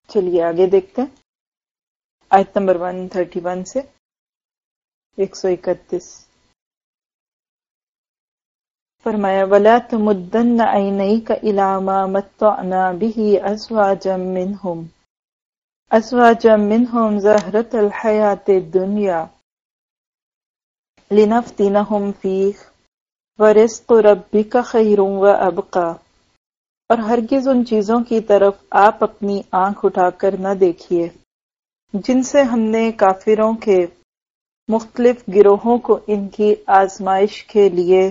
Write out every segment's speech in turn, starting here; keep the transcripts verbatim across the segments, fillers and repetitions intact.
چلیے آگے دیکھتے ہیں آیت نمبر ایک سو اکتیس سے ایک سو اکتیس. فرمایا وَلَا تَمُدَّنَّ عَيْنَيْكَ إِلَىٰ مَا مَتَّعْنَا بِهِ أَزْوَاجًا مِّنْهُمْ أَزْوَاجًا مِّنْهُمْ زَهْرَةَ الْحَيَاةِ الدُّنْيَا لِنَفْتِنَهُمْ فِيهِ وَرِزْقُ رَبِّكَ خَيْرٌ وَأَبْقَىٰ. اور ہرگز ان چیزوں کی طرف آپ اپنی آنکھ اٹھا کر نہ دیکھیے جن سے ہم نے کافروں کے مختلف گروہوں کو ان کی آزمائش کے لیے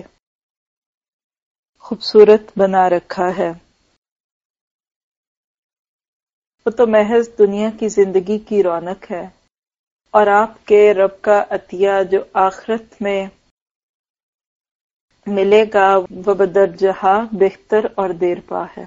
خوبصورت بنا رکھا ہے. وہ تو محض دنیا کی زندگی کی رونق ہے اور آپ کے رب کا عطیہ جو آخرت میں ملے گا وہ بدرجہ بہتر اور دیر پا ہے.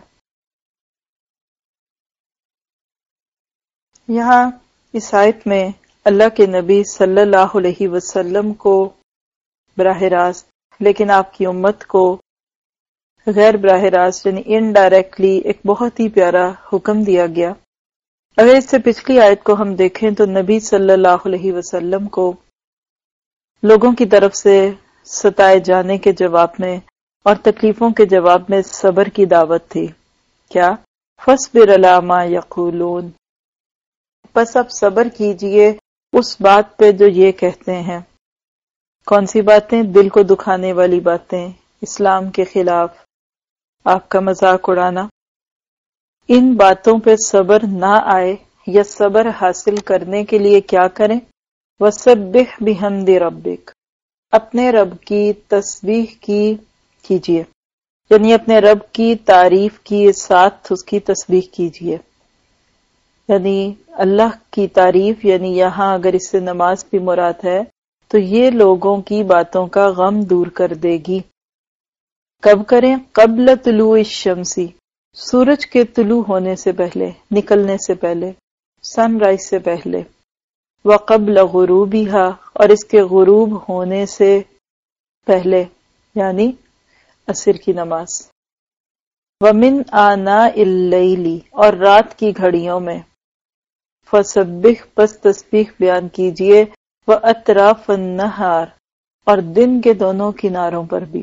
یہاں اس آیت میں اللہ کے نبی صلی اللہ علیہ وسلم کو براہ راست لیکن آپ کی امت کو غیر براہ راست یعنی انڈائریکٹلی ایک بہت ہی پیارا حکم دیا گیا. اگر اس سے پچھلی آیت کو ہم دیکھیں تو نبی صلی اللہ علیہ وسلم کو لوگوں کی طرف سے ستائے جانے کے جواب میں اور تکلیفوں کے جواب میں صبر کی دعوت تھی. کیا فَاصْبِرْ عَلَىٰ مَا يَقُولُونَ، بس اب صبر کیجئے اس بات پہ جو یہ کہتے ہیں. کون سی باتیں؟ دل کو دکھانے والی باتیں، اسلام کے خلاف آپ کا مذاق اڑانا. ان باتوں پہ صبر نہ آئے یا صبر حاصل کرنے کے لیے کیا کریں؟ وَسَبِّحْ بِحَمْدِ رَبِّكَ، اپنے رب کی تسبیح کی کیجئے، یعنی اپنے رب کی تعریف کی ساتھ اس کی تسبیح کیجئے. یعنی اللہ کی تعریف، یعنی یہاں اگر اس سے نماز بھی مراد ہے تو یہ لوگوں کی باتوں کا غم دور کر دے گی. کب کریں؟ قبل طلوع الشمس، سورج کے طلوع ہونے سے پہلے، نکلنے سے پہلے، سن رائز سے پہلے. وقبل غروبها، اور اس کے غروب ہونے سے پہلے یعنی عصر کی نماز. ومن آناء اللیل، اور رات کی گھڑیوں میں. فسبح، پس تسبیح بیان کیجئے. واطراف النہار، اور دن کے دونوں کناروں پر بھی.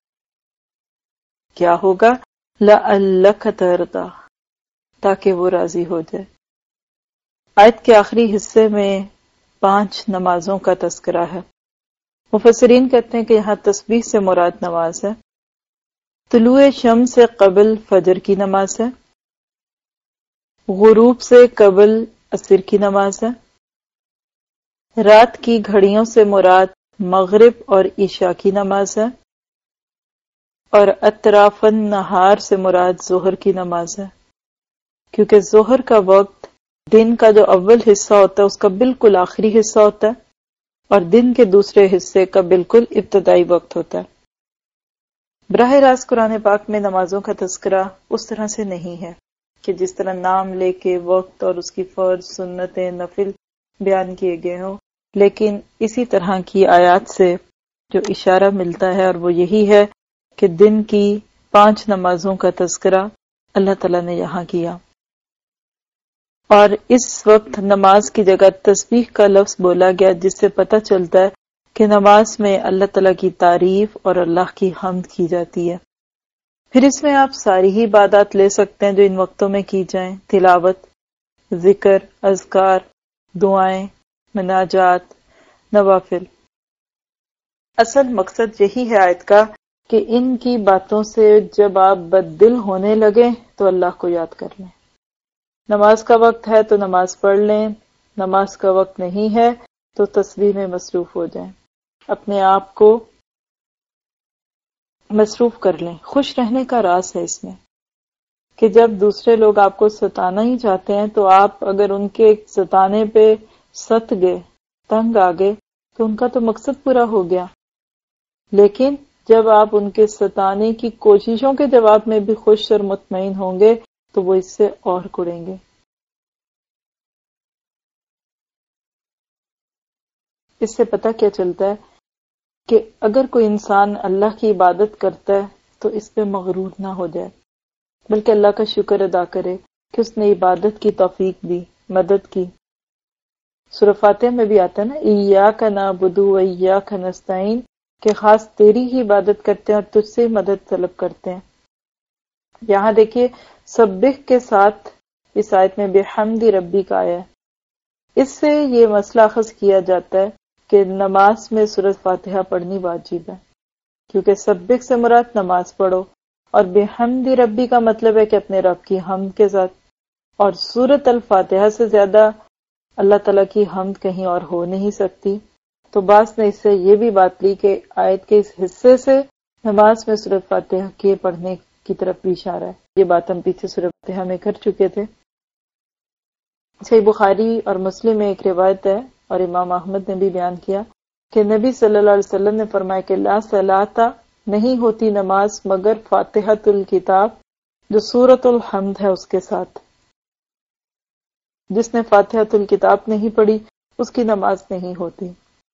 کیا ہوگا؟ لعلک ترضی، تاکہ وہ راضی ہو جائے. آیت کے آخری حصے میں پانچ نمازوں کا تذکرہ ہے. مفسرین کہتے ہیں کہ یہاں تسبیح سے مراد نماز ہے، طلوع شمس سے قبل فجر کی نماز ہے، غروب سے قبل عصر کی نماز ہے، رات کی گھڑیوں سے مراد مغرب اور عشاء کی نماز ہے، اور اطراف النہار سے مراد ظہر کی نماز ہے. کیونکہ ظہر کا وقت دن کا جو اول حصہ ہوتا ہے اس کا بالکل آخری حصہ ہوتا ہے اور دن کے دوسرے حصے کا بالکل ابتدائی وقت ہوتا ہے. براہ راست قرآن پاک میں نمازوں کا تذکرہ اس طرح سے نہیں ہے کہ جس طرح نام لے کے وقت اور اس کی فرض، سنتیں، نفل بیان کیے گئے ہوں، لیکن اسی طرح کی آیات سے جو اشارہ ملتا ہے اور وہ یہی ہے کہ دن کی پانچ نمازوں کا تذکرہ اللہ تعالیٰ نے یہاں کیا. اور اس وقت نماز کی جگہ تسبیح کا لفظ بولا گیا، جس سے پتہ چلتا ہے کہ نماز میں اللہ تعالیٰ کی تعریف اور اللہ کی حمد کی جاتی ہے. پھر اس میں آپ ساری ہی عبادات لے سکتے ہیں جو ان وقتوں میں کی جائیں، تلاوت، ذکر، اذکار، دعائیں، مناجات، نوافل. اصل مقصد یہی ہے آیت کا کہ ان کی باتوں سے جب آپ بددل ہونے لگیں تو اللہ کو یاد کر لیں. نماز کا وقت ہے تو نماز پڑھ لیں، نماز کا وقت نہیں ہے تو تسبیح میں مصروف ہو جائیں، اپنے آپ کو مصروف کر لیں. خوش رہنے کا راز ہے اس میں کہ جب دوسرے لوگ آپ کو ستانا ہی چاہتے ہیں تو آپ اگر ان کے ستانے پہ ست گئے، تنگ آ گئے، تو ان کا تو مقصد پورا ہو گیا. لیکن جب آپ ان کے ستانے کی کوششوں کے جواب میں بھی خوش اور مطمئن ہوں گے تو وہ اس سے اور کڑیں گے. اس سے پتہ کیا چلتا ہے کہ اگر کوئی انسان اللہ کی عبادت کرتا ہے تو اس پہ مغرور نہ ہو جائے، بلکہ اللہ کا شکر ادا کرے کہ اس نے عبادت کی توفیق دی، مدد کی. سورہ فاتحہ میں بھی آتا ہے نا ایاک نعبد و ایاک نستعین، کہ خاص تیری ہی عبادت کرتے ہیں اور تجھ سے مدد طلب کرتے ہیں. یہاں دیکھیے سبح کے ساتھ اس آیت میں بحمد ربی کا آیا ہے. اس سے یہ مسئلہ اخذ کیا جاتا ہے کہ نماز میں سورۃ فاتحہ پڑھنی واجب ہے، کیونکہ سبح سے مراد نماز پڑھو، اور بحمد ربی کا مطلب ہے کہ اپنے رب کی حمد کے ساتھ. اور سورۃ الفاتحہ سے زیادہ اللہ تعالیٰ کی حمد کہیں اور ہو نہیں سکتی. تو بعض نے اس سے یہ بھی بات لی کہ آیت کے اس حصے سے نماز میں سورۃ فاتحہ کے پڑھنے کی طرف بھی اشارہ ہے. یہ بات ہم پیچھے سورۃ فاتحہ میں کر چکے تھے. صحیح بخاری اور مسلم میں ایک روایت ہے اور امام احمد نے بھی بیان کیا کہ نبی صلی اللہ علیہ وسلم نے فرمایا کہ لا صلاۃ، نہیں ہوتی نماز مگر فاتحۃ الکتاب، جو سورۃ الحمد ہے اس کے ساتھ. جس نے فاتحۃ الکتاب نہیں پڑھی اس کی نماز نہیں ہوتی.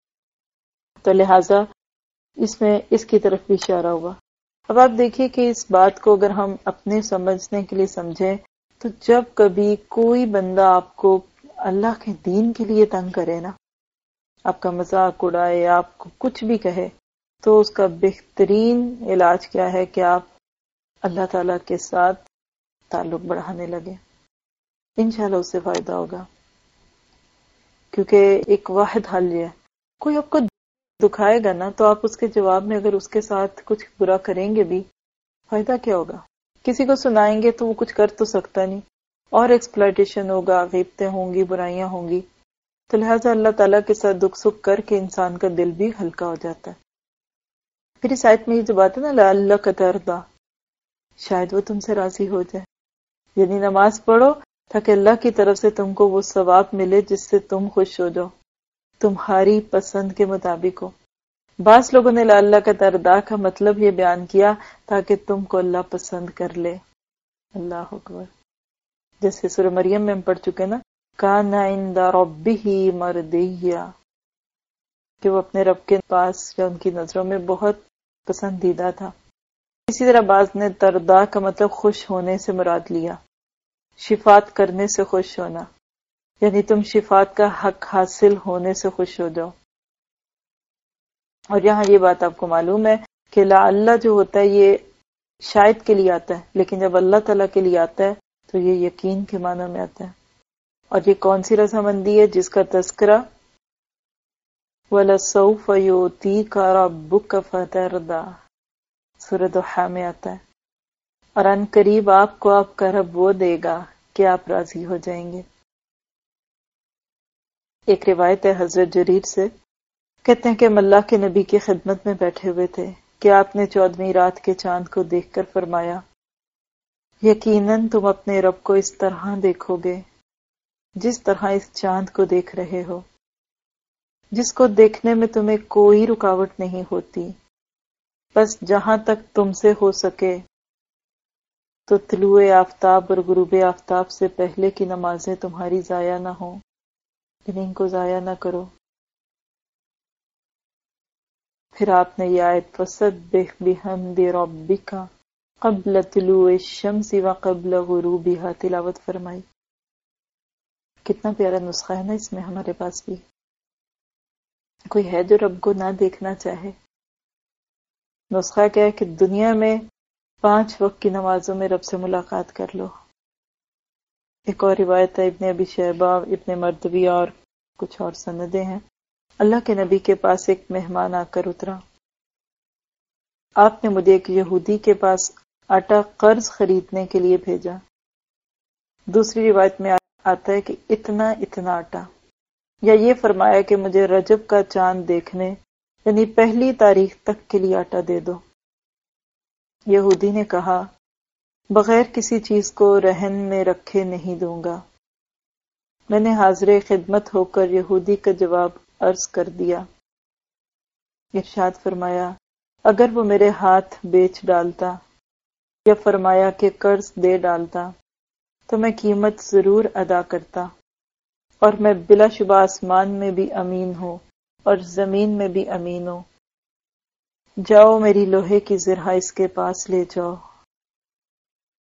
تو لہٰذا اس میں اس کی طرف بھی اشارہ ہوا. اب آپ دیکھیے کہ اس بات کو اگر ہم اپنے سمجھنے کے لیے سمجھیں تو جب کبھی کوئی بندہ آپ کو اللہ کے دین کے لیے تنگ کرے نا، آپ کا مذاق اڑائے، آپ کو کچھ بھی کہے، تو اس کا بہترین علاج کیا ہے کہ آپ اللہ تعالیٰ کے ساتھ تعلق بڑھانے لگے. انشاءاللہ اس سے فائدہ ہوگا. کیونکہ ایک واحد حل یہ ہے، کوئی آپ کو دکھائے گا نا تو آپ اس کے جواب میں اگر اس کے ساتھ کچھ برا کریں گے بھی، فائدہ کیا ہوگا؟ کسی کو سنائیں گے تو وہ کچھ کر تو سکتا نہیں، اور ایکسپلائٹیشن ہوگا، غیبتیں ہوں گی، برائیاں ہوں گی. تو لہٰذا اللہ تعالیٰ کے ساتھ دکھ سکھ کر کے انسان کا دل بھی ہلکا ہو جاتا ہے. پھر اس آیت میں یہ جو بات ہے نا لعلک ترضی، شاید وہ تم سے راضی ہو جائے. یعنی نماز پڑھو تاکہ اللہ کی طرف سے تم کو وہ ثواب ملے جس سے تم خوش ہو جاؤ، تمہاری پسند کے مطابق ہو. بعض لوگوں نے لعلک ترضی کا مطلب یہ بیان کیا تاکہ تم کو اللہ پسند کر لے. اللہ اکبر. جیسے سورہ مریم میں ہم پڑھ چکے نا کان عند ربہ مردیا، کہ وہ اپنے رب کے پاس یا ان کی نظروں میں بہت پسندیدہ تھا. اسی طرح بعض نے ترضی کا مطلب خوش ہونے سے مراد لیا، شفاعت کرنے سے خوش ہونا، یعنی تم شفاعت کا حق حاصل ہونے سے خوش ہو جاؤ. اور یہاں یہ بات آپ کو معلوم ہے کہ لعل جو ہوتا ہے یہ شاید کے لیے آتا ہے، لیکن جب اللہ تعالیٰ کے لیے آتا ہے تو یہ یقین کے معنی میں آتا ہے. اور یہ کون سی رضامندی ہے جس کا تذکرہ وَلَسَوْفَ يُؤْتِيكَ رَبُّكَ فَتَرْضَىٰ سورہ ضحیٰ میں آتا ہے. اور ان قریب آپ کو آپ کا رب وہ دے گا کہ آپ راضی ہو جائیں گے. ایک روایت ہے حضرت جریر سے، کہتے ہیں کہ ہم اللہ کے نبی کی خدمت میں بیٹھے ہوئے تھے کہ آپ نے چودہویں رات کے چاند کو دیکھ کر فرمایا یقیناً تم اپنے رب کو اس طرح دیکھو گے جس طرح اس چاند کو دیکھ رہے ہو، جس کو دیکھنے میں تمہیں کوئی رکاوٹ نہیں ہوتی. بس جہاں تک تم سے ہو سکے تو طلوع آفتاب اور غروب آفتاب سے پہلے کی نمازیں تمہاری ضائع نہ ہوں، ان کو ضائع نہ کرو. پھر آپ نے یہ آیت فَسَبِّحْ بِحَمْدِ رَبِّكَ قبل طلوع الشمس وقبل غروبها تلاوت فرمائی. کتنا پیارا نسخہ ہے نا اس میں ہمارے پاس بھی. کوئی ہے جو رب کو نہ دیکھنا چاہے؟ نسخہ کیا ہے کہ دنیا میں پانچ وقت کی نمازوں میں رب سے ملاقات کر لو. ایک اور روایت ہے ابن ابی شیبہ، ابن مردوی اور کچھ اور سندیں ہیں. اللہ کے نبی کے پاس ایک مہمان آ کر اترا. آپ نے مجھے ایک یہودی کے پاس آٹا قرض خریدنے کے لیے بھیجا. دوسری روایت میں آتا ہے کہ اتنا اتنا آٹا، یا یہ فرمایا کہ مجھے رجب کا چاند دیکھنے یعنی پہلی تاریخ تک کے لیے آٹا دے دو. یہودی نے کہا بغیر کسی چیز کو رہن میں رکھے نہیں دوں گا. میں نے حاضر خدمت ہو کر یہودی کا جواب عرض کر دیا. ارشاد فرمایا اگر وہ میرے ہاتھ بیچ ڈالتا یا فرمایا کہ قرض دے ڈالتا تو میں قیمت ضرور ادا کرتا، اور میں بلا شبہ آسمان میں بھی امین ہوں اور زمین میں بھی امین ہوں. جاؤ میری لوہے کی زرہ اس کے پاس لے جاؤ.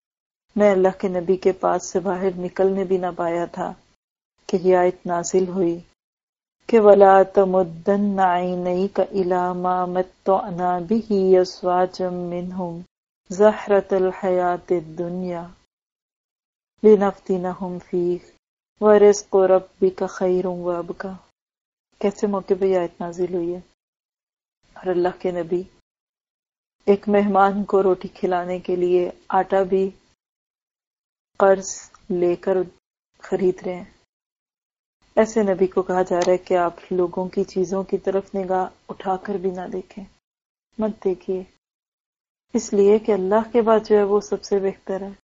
میں اللہ کے نبی کے پاس سے باہر نکلنے بھی نہ پایا تھا کہ یہ آیت نازل ہوئی کہ وَلَا تَمُدَّنَّ عَيْنَيْكَ إِلَىٰ مَا مَتَّعْنَا بِهِ أَزْوَاجًا مِّنْهُمْ زَهْرَةَ الْحَيَاةِ الدُّنْيَا لِنَفْتِنَهُمْ فِيهِ وَرِزْقُ رَبِّكَ خَيْرٌ وَأَبْقَىٰ۔ کیسے موقع پہ یہ آیت نازل ہوئی ہے اور اللہ کے نبی ایک مہمان کو روٹی کھلانے کے لیے آٹا بھی قرض لے کر خرید رہے ہیں۔ ایسے نبی کو کہا جا رہا ہے کہ آپ لوگوں کی چیزوں کی طرف نگاہ اٹھا کر بھی نہ دیکھیں، مت دیکھیے، اس لیے کہ اللہ کے بعد جو ہے وہ سب سے بہتر ہے۔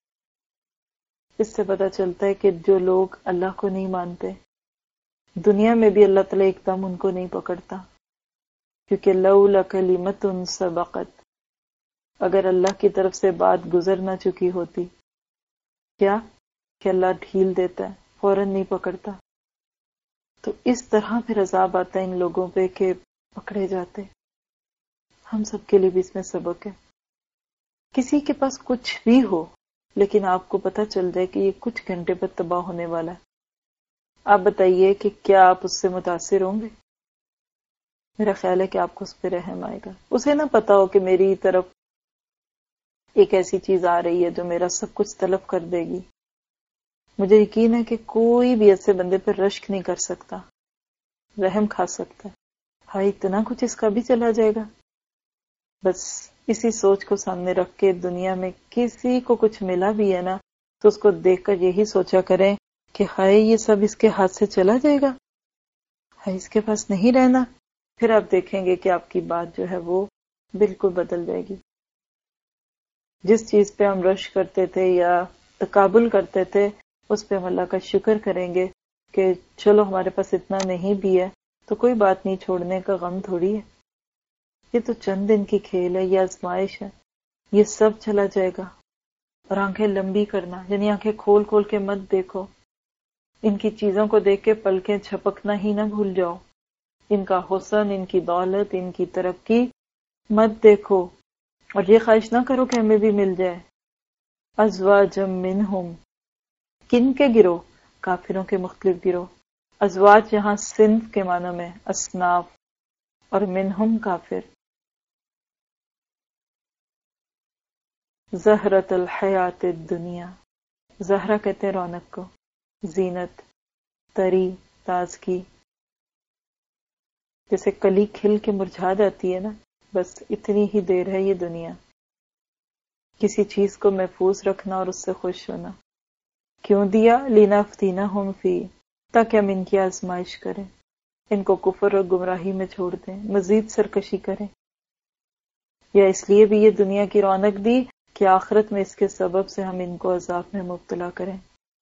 اس سے پتہ چلتا ہے کہ جو لوگ اللہ کو نہیں مانتے دنیا میں بھی اللہ تعالیٰ ایک دم ان کو نہیں پکڑتا، کیونکہ لولا کلمۃ سبقت، اگر اللہ کی طرف سے بات گزر نہ چکی ہوتی، کیا کہ اللہ ڈھیل دیتا ہے، فوراً نہیں پکڑتا، تو اس طرح پھر عذاب آتا ہے ان لوگوں پہ کہ پکڑے جاتے۔ ہم سب کے لیے بھی اس میں سبق ہے۔ کسی کے پاس کچھ بھی ہو لیکن آپ کو پتہ چل جائے کہ یہ کچھ گھنٹے پر تباہ ہونے والا ہے، آپ بتائیے کہ کیا آپ اس سے متاثر ہوں گے؟ میرا خیال ہے کہ آپ کو اس پہ رحم آئے گا۔ اسے نہ پتا ہو کہ میری طرف ایک ایسی چیز آ رہی ہے جو میرا سب کچھ تلف کر دے گی، مجھے یقین ہے کہ کوئی بھی ایسے بندے پر رشک نہیں کر سکتا، رحم کھا سکتا ہے، ہائی اتنا کچھ اس کا بھی چلا جائے گا۔ بس اسی سوچ کو سامنے رکھ کے دنیا میں کسی کو کچھ ملا بھی ہے نا تو اس کو دیکھ کر یہی سوچا کریں کہ ہائے یہ سب اس کے ہاتھ سے چلا جائے گا، ہائے اس کے پاس نہیں رہنا، پھر آپ دیکھیں گے کہ آپ کی بات جو ہے وہ بالکل بدل جائے گی۔ جس چیز پہ ہم رش کرتے تھے یا تقابل کرتے تھے اس پہ ہم اللہ کا شکر کریں گے کہ چلو ہمارے پاس اتنا نہیں بھی ہے تو کوئی بات نہیں، چھوڑنے کا غم تھوڑی ہے، یہ تو چند دن کی کھیل ہے، یہ آزمائش ہے، یہ سب چلا جائے گا۔ اور آنکھیں لمبی کرنا، یعنی آنکھیں کھول کھول کے مت دیکھو، ان کی چیزوں کو دیکھ کے پلکیں چھپکنا ہی نہ بھول جاؤ، ان کا حسن، ان کی دولت، ان کی ترقی مت دیکھو، اور یہ خواہش نہ کرو کہ ہمیں بھی مل جائے۔ ازواجم منہم، کن کے گروہ؟ کافروں کے مختلف گروہ۔ ازواج یہاں صنف کے معنی میں، اصناف، اور منہم کافر۔ زہرت الحیات الدنیا، زہرہ کہتے ہیں رونق کو، زینت، تری، تازگی، جیسے کلی کھل کے مرجھا جاتی ہے نا، بس اتنی ہی دیر ہے یہ دنیا، کسی چیز کو محفوظ رکھنا اور اس سے خوش ہونا۔ کیوں دیا؟ لِنَفْتِنَهُمْ فِيهِ، تاکہ ہم ان کی آزمائش کریں، ان کو کفر اور گمراہی میں چھوڑ دیں، مزید سرکشی کریں، یا اس لیے بھی یہ دنیا کی رونق دی کہ آخرت میں اس کے سبب سے ہم ان کو عذاب میں مبتلا کریں۔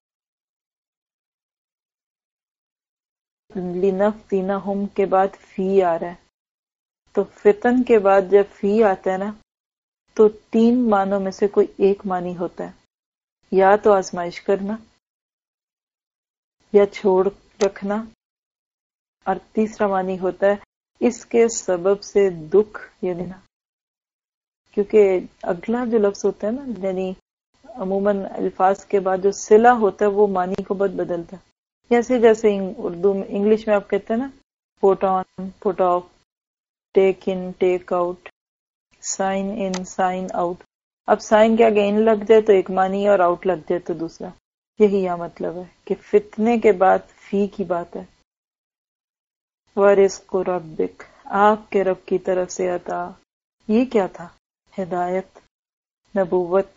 لِنَفْتِنَهُمْ کے بعد فی آ رہا ہے، تو فتن کے بعد جب فی آتا ہے نا تو تین معنوں میں سے کوئی ایک معنی ہوتا ہے، یا تو آزمائش کرنا، یا چھوڑ رکھنا، اور تیسرا معنی ہوتا ہے اس کے سبب سے دکھ یعنی نا، کیونکہ اگلا جو لفظ ہوتا ہے نا، یعنی عموماً الفاظ کے بعد جو صلہ ہوتا ہے وہ معنی کو بہت بدلتا ہے، جیسے جیسے اردو میں، انگلش میں آپ کہتے ہیں نا put on, put off, take in, take out, sign in, sign out, اب سائن کے آگے ان لگ جائے تو ایک معنی اور آؤٹ لگ جائے تو دوسرا، یہی یہ مطلب ہے کہ فتنے کے بعد فی کی بات ہے۔ وَرِزْقُ رَبِّكَ، آپ کے رب کی طرف سے عطا، یہ کیا تھا؟ ہدایت، نبوت،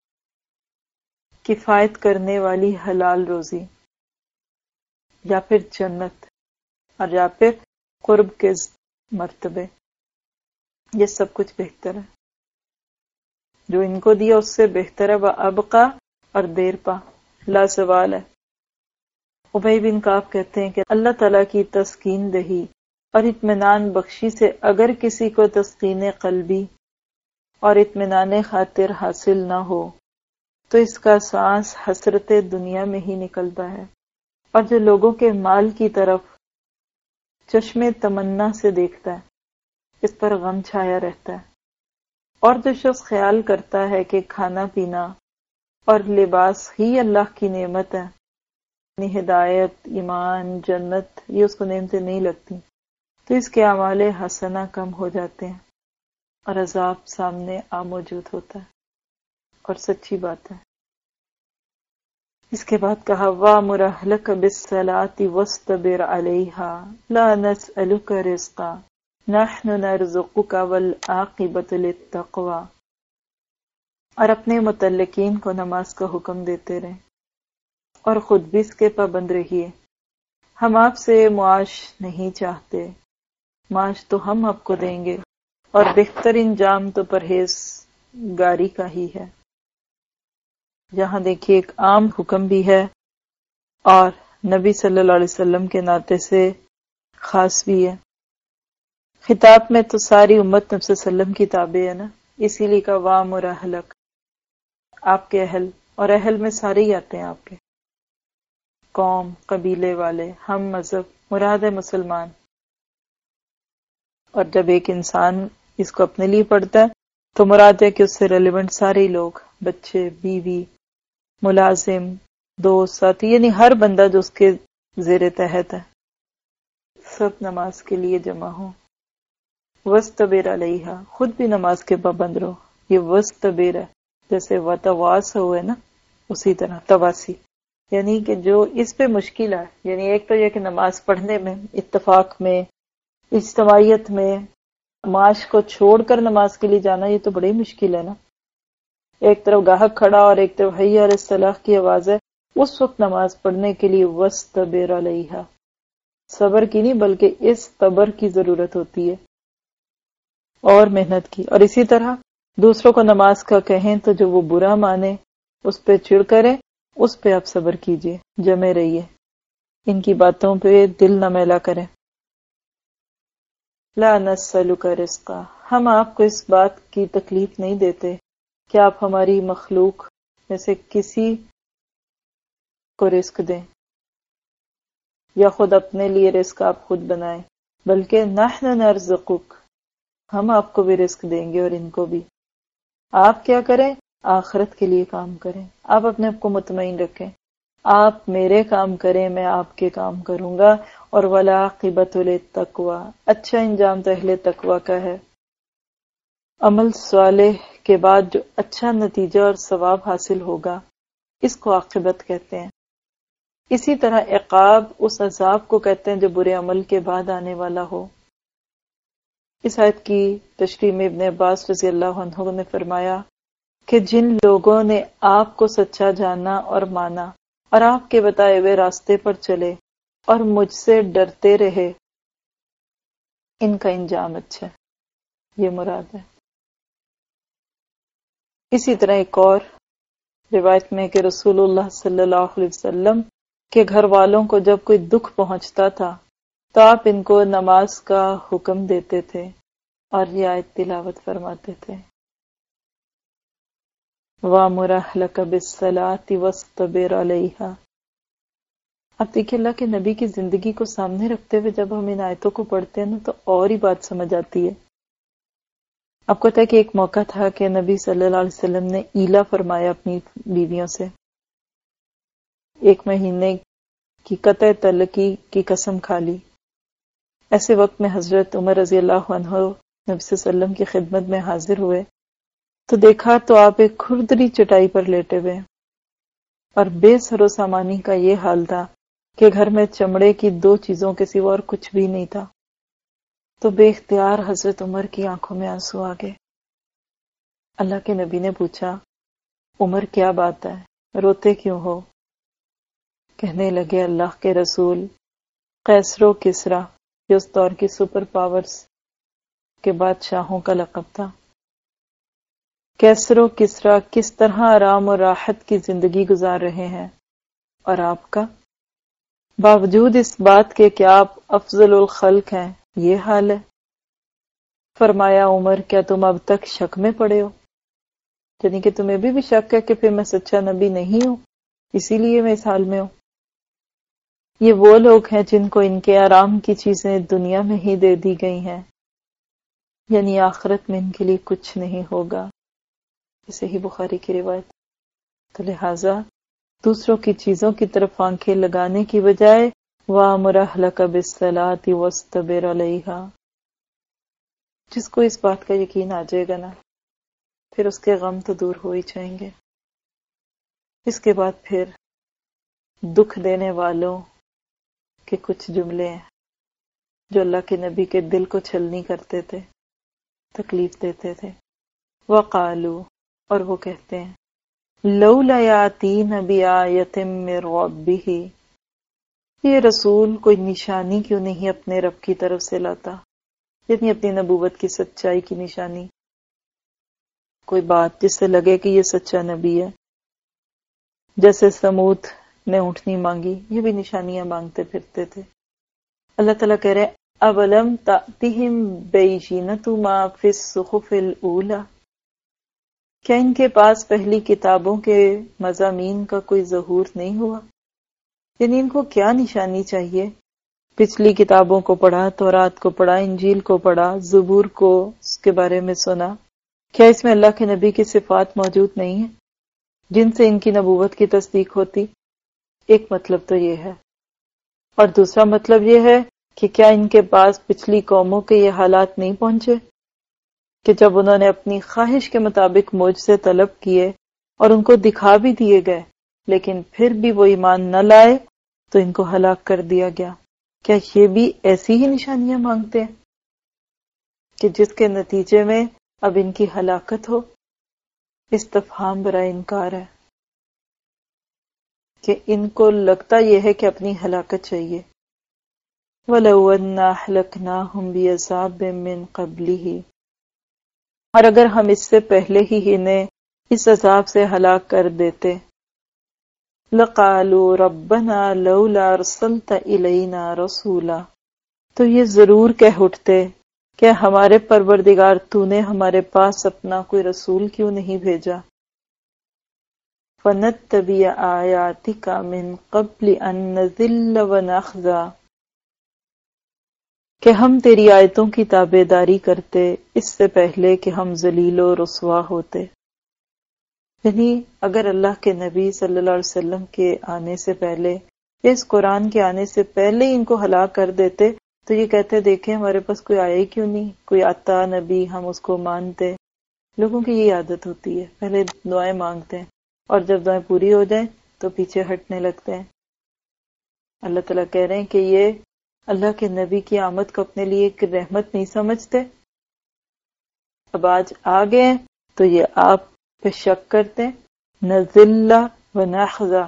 کفایت کرنے والی حلال روزی، یا پھر جنت، اور یا پھر قرب کے مرتبے، یہ سب کچھ بہتر ہے، جو ان کو دیا اس سے بہتر ہے، وہ ابقا، اور دیر پا، لا زوال ہے۔ ابی بن کعب کہتے ہیں کہ اللہ تعالیٰ کی تسکین دہی اور اطمینان بخشی سے اگر کسی کو تسکین قلبی اور اطمینان خاطر حاصل نہ ہو تو اس کا سانس حسرت دنیا میں ہی نکلتا ہے، اور جو لوگوں کے مال کی طرف چشم تمنا سے دیکھتا ہے اس پر غم چھایا رہتا ہے، اور جو شخص خیال کرتا ہے کہ کھانا پینا اور لباس ہی اللہ کی نعمت ہے، یعنی ہدایت، ایمان، جنت، یہ اس کو نعمتیں نہیں لگتی، تو اس کے اعمال حسنہ کم ہو جاتے ہیں اور عذاب سامنے آ موجود ہوتا ہے، اور سچی بات ہے۔ اس کے بعد کہا وَأْمُرْ أَهْلَكَ بِالصَّلَاةِ وَاصْطَبِرْ عَلَيْهَا لَا نَسْأَلُكَ رِزْقًا نَحْنُ نَرْزُقُكَ وَالْعَاقِبَةُ لِلتَّقْوَىٰ، اور اپنے متعلقین کو نماز کا حکم دیتے رہیں اور خود بھی اس کے پابند رہیے۔ ہم آپ سے معاش نہیں چاہتے، معاش تو ہم آپ کو دیں گے، اور بہتر انجام تو پرہیزگاری کا ہی ہے۔ یہاں دیکھیے ایک عام حکم بھی ہے اور نبی صلی اللہ علیہ وسلم کے ناطے سے خاص بھی ہے۔ خطاب میں تو ساری امت نبی صلی اللہ علیہ وسلم کی تابع ہے نا، اسی لیے کا وَأْمُرْ أَهْلَكَ، آپ کے اہل، اور اہل میں سارے ہی آتے ہیں، آپ کے قوم، قبیلے والے، ہم مذہب، مراد ہے مسلمان۔ اور جب ایک انسان اس کو اپنے لیے پڑھتا ہے تو مراد ہے کہ اس سے ریلیونٹ سارے لوگ، بچے، بیوی، ملازم، دوست، ساتھی، یعنی ہر بندہ جو اس کے زیر تحت ہے، سب نماز کے لیے جمع ہوں۔ وَاسْتَبِرْ عَلَيْهَا، خود بھی نماز کے پابند رہو۔ یہ وَاسْتَبِرْ ہے، جیسے وَتَوَاسَوْا ہوئے نا، اسی طرح تواسی، یعنی کہ جو اس پہ مشکل ہے، یعنی ایک تو یہ کہ نماز پڑھنے میں، اتفاق میں، اجتماعیت میں، معاش کو چھوڑ کر نماز کے لیے جانا، یہ تو بڑی مشکل ہے نا۔ ایک طرف گاہک کھڑا اور ایک طرف حی علی الصلاح کی آواز ہے، اس وقت نماز پڑھنے کے لیے وَاسْتَبِرْ عَلَيْهَا، صبر کی نہیں بلکہ اس صبر کی ضرورت ہوتی ہے اور محنت کی۔ اور اسی طرح دوسروں کو نماز کا کہیں تو جو وہ برا مانے، اس پہ چڑ کرے، اس پہ آپ صبر کیجئے، جمے رہیے، ان کی باتوں پہ دل نہ میلا کریں۔ لا نسألک رزقا، ہم آپ کو اس بات کی تکلیف نہیں دیتے کہ آپ ہماری مخلوق میں سے کسی کو رزق دیں یا خود اپنے لیے رزق آپ خود بنائیں، بلکہ نحن نرزقک، ہم آپ کو بھی رزق دیں گے اور ان کو بھی۔ آپ کیا کریں؟ آخرت کے لیے کام کریں، آپ اپنے آپ کو مطمئن رکھیں، آپ میرے کام کریں، میں آپ کے کام کروں گا، اور وَالْعَاقِبَةُ لِلتَّقْوَىٰ، اچھا انجام تو اہل تقوی کا ہے۔ عمل صالح کے بعد جو اچھا نتیجہ اور ثواب حاصل ہوگا، اس کو عاقبت کہتے ہیں۔ اسی طرح عقاب اس عذاب کو کہتے ہیں جو برے عمل کے بعد آنے والا ہو۔ اس آیت کی تشریح میں ابن عباس رضی اللہ عنہ نے فرمایا کہ جن لوگوں نے آپ کو سچا جانا اور مانا اور آپ کے بتائے ہوئے راستے پر چلے اور مجھ سے ڈرتے رہے، ان کا انجام اچھا ہے، یہ مراد ہے۔ اسی طرح ایک اور روایت میں کہ رسول اللہ صلی اللہ علیہ وسلم کے گھر والوں کو جب کوئی دکھ پہنچتا تھا تو آپ ان کو نماز کا حکم دیتے تھے اور یہ آیت تلاوت فرماتے تھے۔ وَأْمُرْ أَهْلَكَ بِالصَّلَاةِ وَاصْطَبِرْ عَلَيْهَا۔ اب دیکھیں اللہ کے نبی کی زندگی کو سامنے رکھتے ہوئے جب ہم ان آیتوں کو پڑھتے ہیں نا تو اور ہی بات سمجھ آتی ہے۔ آپ کو پتہ ہے کہ ایک موقع تھا کہ نبی صلی اللہ علیہ وسلم نے ایلا فرمایا اپنی بیویوں سے، ایک مہینے کی قطع تعلقی کی قسم کھا لی۔ ایسے وقت میں حضرت عمر رضی اللہ عنہ نبی صلی اللہ علیہ وسلم کی خدمت میں حاضر ہوئے تو دیکھا تو آپ ایک کھردری چٹائی پر لیٹے ہوئے اور بے سر و سامانی کا یہ حال تھا کہ گھر میں چمڑے کی دو چیزوں کے سوا اور کچھ بھی نہیں تھا۔ تو بے اختیار حضرت عمر کی آنکھوں میں آنسو آ گئے۔ اللہ کے نبی نے پوچھا، عمر کیا بات ہے، روتے کیوں ہو؟ کہنے لگے، اللہ کے رسول، قیصر و کسریٰ، یہ اس دور کی سپر پاورز کے بادشاہوں کا لقب تھا، قیصر و کسریٰ کس طرح آرام اور راحت کی زندگی گزار رہے ہیں، اور آپ کا باوجود اس بات کے کہ آپ افضل الخلق ہیں یہ حال ہے۔ فرمایا، عمر کیا تم اب تک شک میں پڑے ہو؟ یعنی کہ تمہیں بھی بھی شک ہے کہ پھر میں سچا نبی نہیں ہوں، اسی لیے میں اس حال میں ہوں۔ یہ وہ لوگ ہیں جن کو ان کے آرام کی چیزیں دنیا میں ہی دے دی گئی ہیں، یعنی آخرت میں ان کے لیے کچھ نہیں ہوگا۔ اسے ہی بخاری کی روایت۔ تو لہٰذا دوسروں کی چیزوں کی طرف آنکھیں لگانے کی بجائے وَأْمُرْ أَهْلَكَ بِالصَّلَاةِ وَاصْطَبِرْ عَلَيْهَا، جس کو اس بات کا یقین آ جائے گا نا، پھر اس کے غم تو دور ہو ہی جائیں گے۔ اس کے بعد پھر دکھ دینے والوں کے کچھ جملے ہیں جو اللہ کے نبی کے دل کو چھلنی کرتے تھے، تکلیف دیتے تھے۔ وَقَالُوا، اور وہ کہتے ہیں، لَوْلَا يَأْتِينَ بِآيَةٍ مِّن رَّبِّهِ، یہ رسول کوئی نشانی کیوں نہیں اپنے رب کی طرف سے لاتا، یعنی اپنی نبوت کی سچائی کی نشانی، کوئی بات جس سے لگے کہ یہ سچا نبی ہے۔ جیسے سمود نے اونٹنی مانگی، یہ بھی نشانیاں مانگتے پھرتے تھے۔ اللہ تعالیٰ کہہ رہے اَوَلَمْ تَأْتِهِمْ بَيِّنَةُ مَا فِي الصُّحُفِ الْأُولَى، کیا ان کے پاس پہلی کتابوں کے مضامین کا کوئی ظہور نہیں ہوا؟ یعنی ان کو کیا نشانی چاہیے؟ پچھلی کتابوں کو پڑھا، تورات کو پڑھا، انجیل کو پڑھا، زبور کو اس کے بارے میں سنا، کیا اس میں اللہ کے نبی کی صفات موجود نہیں ہیں جن سے ان کی نبوت کی تصدیق ہوتی؟ ایک مطلب تو یہ ہے، اور دوسرا مطلب یہ ہے کہ کیا ان کے پاس پچھلی قوموں کے یہ حالات نہیں پہنچے کہ جب انہوں نے اپنی خواہش کے مطابق مجھ سے طلب کیے اور ان کو دکھا بھی دیے گئے لیکن پھر بھی وہ ایمان نہ لائے تو ان کو ہلاک کر دیا گیا؟ کیا یہ بھی ایسی ہی نشانیاں مانگتے ہیں کہ جس کے نتیجے میں اب ان کی ہلاکت ہو؟ استفہام برائے انکار ہے کہ ان کو لگتا یہ ہے کہ اپنی ہلاکت چاہیے۔ وَلَوْ أَنَّا أَهْلَكْنَاهُمْ بِعَذَابٍ مِّن قَبْلِهِ، اور اگر ہم اس سے پہلے ہی انہیں اس عذاب سے ہلاک کر دیتے، لَقَالُوا رَبَّنَا لَوْلَا أَرْسَلْتَ إِلَيْنَا رَسُولًا، تو یہ ضرور کہہ اٹھتے کہ ہمارے پروردگار تو نے ہمارے پاس اپنا کوئی رسول کیوں نہیں بھیجا۔ فَنَتَّبِعَ آيَاتِكَ مِن قَبْلِ أَن نَّذِلَّ وَنَخْزَىٰ، کہ ہم تیری آیتوں کی تابع داری کرتے اس سے پہلے کہ ہم ذلیل و رسوا ہوتے۔ یعنی اگر اللہ کے نبی صلی اللہ علیہ وسلم کے آنے سے پہلے، اس قرآن کے آنے سے پہلے ہی ان کو ہلاک کر دیتے تو یہ کہتے دیکھیں ہمارے پاس کوئی آیا ہی کیوں نہیں، کوئی آتا نبی ہم اس کو مانتے۔ لوگوں کی یہ عادت ہوتی ہے، پہلے دعائیں مانگتے ہیں اور جب دعائیں پوری ہو جائیں تو پیچھے ہٹنے لگتے ہیں۔ اللہ تعالیٰ کہہ رہے ہیں کہ یہ اللہ کے نبی کی آمد کو اپنے لیے ایک رحمت نہیں سمجھتے، اب آج آ گئے تو یہ آپ پہ شک کرتے ہیں۔ نذل و نخزا،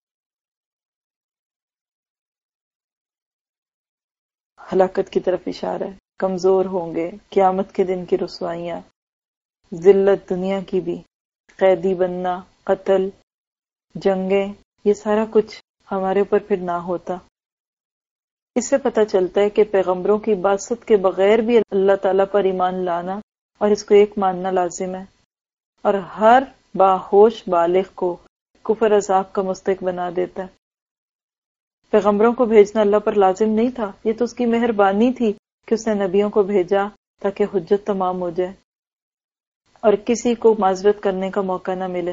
ہلاکت کی طرف اشارہ ہے، کمزور ہوں گے، قیامت کے دن کی رسوائیاں، ذلت دنیا کی بھی، قیدی بننا، قتل، جنگیں، یہ سارا کچھ ہمارے اوپر پھر نہ ہوتا۔ اس سے پتہ چلتا ہے کہ پیغمبروں کی بعثت کے بغیر بھی اللہ تعالیٰ پر ایمان لانا اور اس کو ایک ماننا لازم ہے، اور ہر باہوش بالغ کو کفر عذاب کا مستحق بنا دیتا ہے۔ پیغمبروں کو بھیجنا اللہ پر لازم نہیں تھا، یہ تو اس کی مہربانی تھی کہ اس نے نبیوں کو بھیجا تاکہ حجت تمام ہو جائے اور کسی کو معذرت کرنے کا موقع نہ ملے۔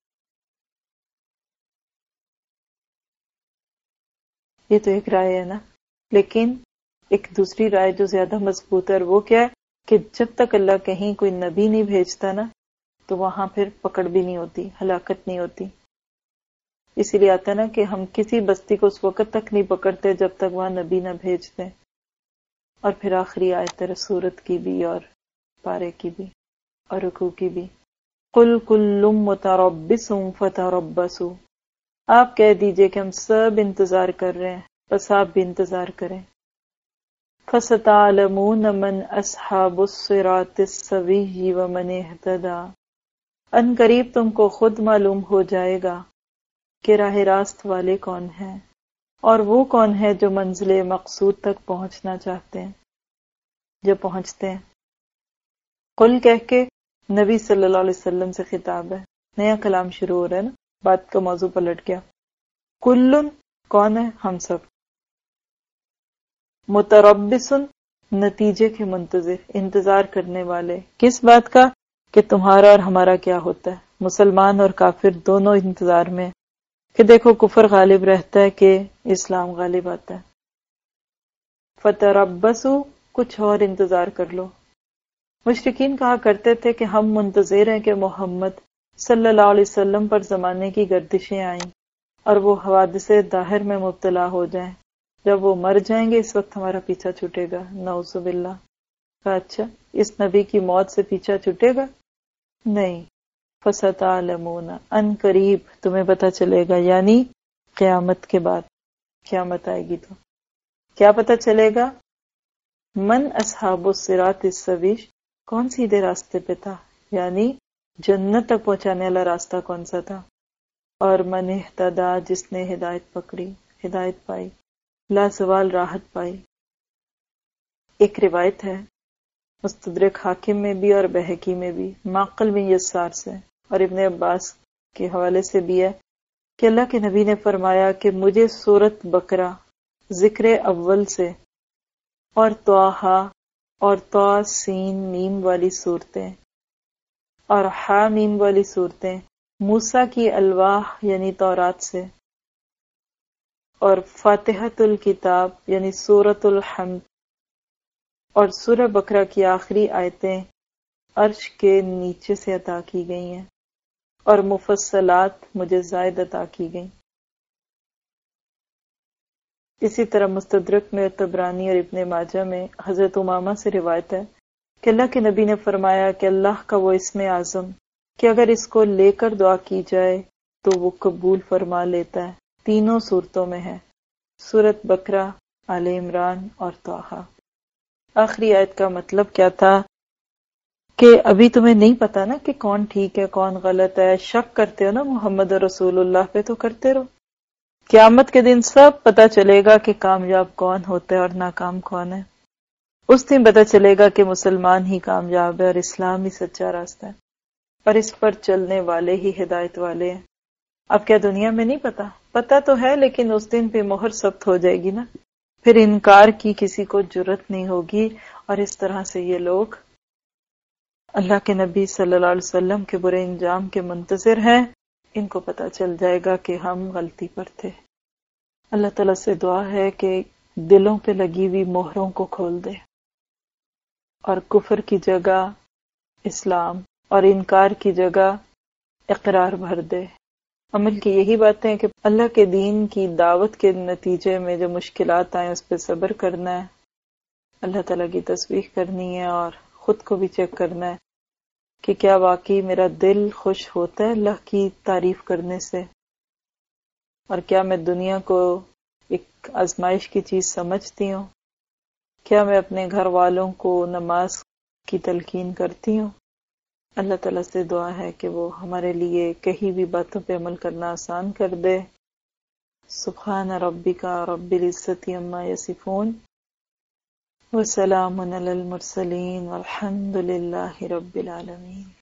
یہ تو ایک رائے ہے نا، لیکن ایک دوسری رائے جو زیادہ مضبوط ہے، اور وہ کیا ہے کہ جب تک اللہ کہیں کوئی نبی نہیں بھیجتا نا تو وہاں پھر پکڑ بھی نہیں ہوتی، ہلاکت نہیں ہوتی۔ اسی لیے آتا ہے نا کہ ہم کسی بستی کو اس وقت تک نہیں پکڑتے جب تک وہاں نبی نہ بھیجتے۔ اور پھر آخری آیت ہے سورت کی بھی اور پارے کی بھی اور رکوع کی بھی، قُلْ كُلٌّ مُتَرَبِّصٌ فَتَرَبَّصُوا، آپ کہہ دیجئے کہ ہم سب انتظار کر رہے ہیں، بس آپ بھی انتظار کریں۔ فَسَتَعْلَمُونَ مَنْ أَصْحَابُ الصِّرَاطِ السَّوِيِّ وَمَنِ اهْتَدَىٰ، ان قریب تم کو خود معلوم ہو جائے گا کہ راہ راست والے کون ہیں اور وہ کون ہے جو منزل مقصود تک پہنچنا چاہتے ہیں، جو پہنچتے ہیں۔ قل کہہ کے نبی صلی اللہ علیہ وسلم سے خطاب ہے، نیا کلام شروع ہو رہا ہے نا، بات کا موضوع پلٹ گیا۔ کلن کون ہے؟ ہم سب۔ متربصن نتیجے کے منتظر، انتظار کرنے والے، کس بات کا؟ کہ تمہارا اور ہمارا کیا ہوتا ہے، مسلمان اور کافر دونوں انتظار میں کہ دیکھو کفر غالب رہتا ہے کہ اسلام غالب آتا ہے. فتربصوا، کچھ اور انتظار کر لو. مشرکین کہا کرتے تھے کہ ہم منتظر ہیں کہ محمد صلی اللہ علیہ وسلم پر زمانے کی گردشیں آئیں اور وہ حوادث داہر میں مبتلا ہو جائیں. جب وہ مر جائیں گے اس وقت ہمارا پیچھا چھوٹے گا. نعوذ باللہ. کہا اچھا اس نبی کی موت سے پیچھا چھوٹے گا؟ نہیں. فَسَتَعْلَمُونَ، ان قریب تمہیں پتہ چلے گا، یعنی قیامت کے بعد. قیامت آئے گی تو کیا پتہ چلے گا؟ من اصحاب الصراط السویٰ، کون سیدھے راستے پہ تھا، یعنی جنت تک پہنچانے والا راستہ کون سا تھا. اور من اہتدیٰ، جس نے ہدایت پکڑی، ہدایت پائی، لا زوال راحت پائی. ایک روایت ہے مستدرک حاکم میں بھی اور بہقی میں بھی، معقل بن یسار سے اور ابن عباس کے حوالے سے بھی ہے کہ اللہ کے نبی نے فرمایا کہ مجھے سورۃ بقرہ ذکر اول سے اور طٰہٰ اور طٰ سین میم والی صورتیں اور حا میم والی صورتیں، موسیٰ کی الواح یعنی تورات سے، اور فاتحۃ الکتاب یعنی سورۃ الحمد اور سورہ بقرہ کی آخری آیتیں عرش کے نیچے سے عطا کی گئی ہیں اور مفصلات مجھے زائد عطا کی گئیں. اسی طرح مستدرک میں طبرانی اور ابن ماجہ میں حضرت امامہ سے روایت ہے کہ اللہ کے نبی نے فرمایا کہ اللہ کا وہ اسم اعظم کہ اگر اس کو لے کر دعا کی جائے تو وہ قبول فرما لیتا ہے، تینوں صورتوں میں ہے، سورۃ بقرہ، آل عمران اور طٰہٰ. آخری آیت کا مطلب کیا تھا کہ ابھی تمہیں نہیں پتا نا کہ کون ٹھیک ہے کون غلط ہے، شک کرتے ہو نا محمد رسول اللہ پہ، تو کرتے رہو. قیامت کے دن سب پتا چلے گا کہ کامیاب کون ہوتا ہے اور ناکام کون ہے. اس دن پتا چلے گا کہ مسلمان ہی کامیاب ہے اور اسلام ہی سچا راستہ ہے اور اس پر چلنے والے ہی ہدایت والے ہیں. اب کیا دنیا میں نہیں پتا؟ پتا تو ہے، لیکن اس دن پہ مہر ثبت ہو جائے گی نا، پھر انکار کی کسی کو جرت نہیں ہوگی. اور اس طرح سے یہ لوگ اللہ کے نبی صلی اللہ علیہ وسلم کے برے انجام کے منتظر ہیں. ان کو پتا چل جائے گا کہ ہم غلطی پر تھے. اللہ تعالیٰ سے دعا ہے کہ دلوں پہ لگی ہوئی مہروں کو کھول دے اور کفر کی جگہ اسلام اور انکار کی جگہ اقرار بھر دے. عمل کی یہی باتیں ہیں کہ اللہ کے دین کی دعوت کے نتیجے میں جو مشکلات آئیں اس پہ صبر کرنا ہے، اللہ تعالیٰ کی تسبیح کرنی ہے اور خود کو بھی چیک کرنا ہے کہ کیا واقعی میرا دل خوش ہوتا ہے اللہ کی تعریف کرنے سے، اور کیا میں دنیا کو ایک آزمائش کی چیز سمجھتی ہوں، کیا میں اپنے گھر والوں کو نماز کی تلقین کرتی ہوں. اللہ تعالیٰ سے دعا ہے کہ وہ ہمارے لیے کہیں بھی باتوں پہ عمل کرنا آسان کر دے. سبحان ربک رب العزت عما یصفون وسلام علی المرسلین والحمد للہ رب العالمین.